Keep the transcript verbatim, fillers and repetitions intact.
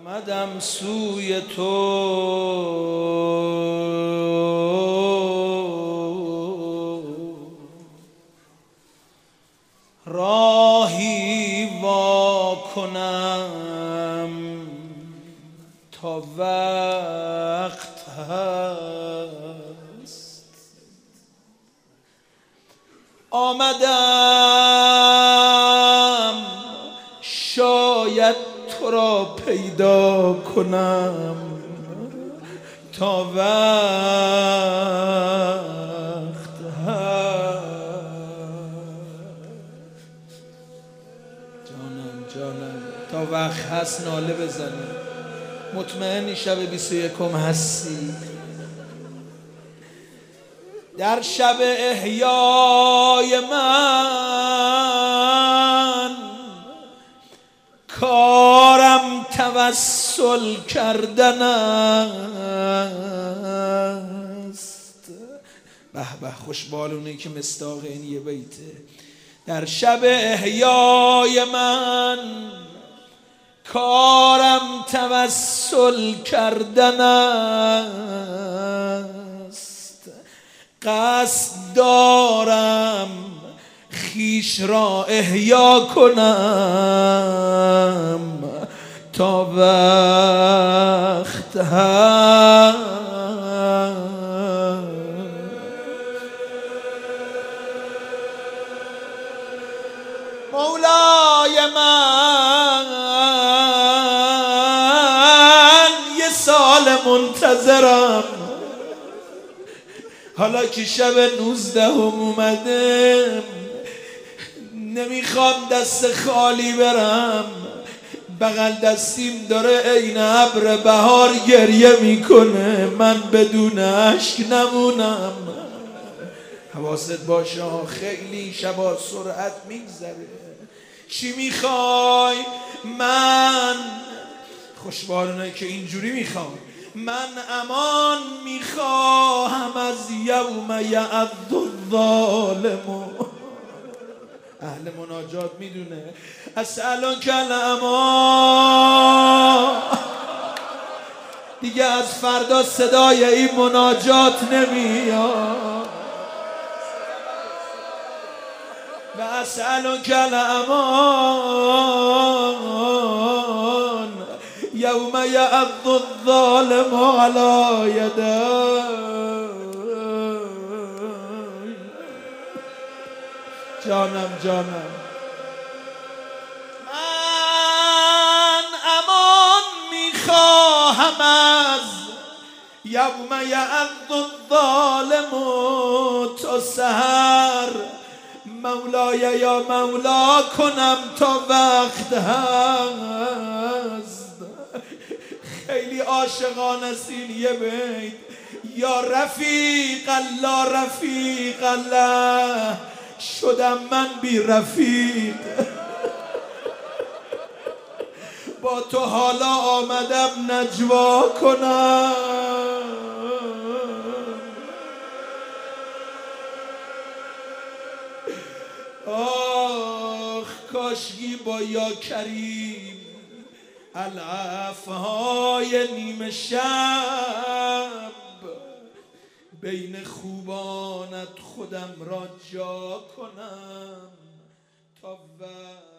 آمدم سوی تو راهی وا کنم تا وقت هست. آمدم شاید تو را پیدا کنم تا وقت هست. جانم جانم تا وقت هست ناله بزنی. مطمئنی شب بیست و یکم هستی؟ در شب احیای من کارم توسل کردن است. به به خوشبالونی که مصداق این یه بیته. در شب احیای من کارم توسل کردن است. قصد دارم خیش را احیا کنم تا وقت هست. مولای من یه سال منتظرم، حالا که شب نوزدهم اومده نمیخوام دست خالی برم. بغل دستیم داره عین ابر بهار گریه میکنه، من بدون اشک نمونم. حواست باشه خیلی شبا سرعت میگذره. چی میخوای؟ من خوشبالونه که اینجوری میخوام. من امان میخواهم از یوم یعض الظالم. اهل مناجات میدونه. اسألک الامان. دیگه از فردا صدای این مناجات نمیاد. و اسألک الامان یوم یعض الظالم علی یدیه. جانم جانم من امان میخواهم از یوم یعض الظالم تا سحر. مولای یا مولا کنم تا وقت هست. خیلی عاشقان است این یه بیت. یا رفیق الله رفیق الله شدم من بی رفیق. با تو حالا آمدم نجوا کنم. آخ کاشکی با یا کریم العفهای نیمه شب بین خوبانت خودم را جا کنم تا وقت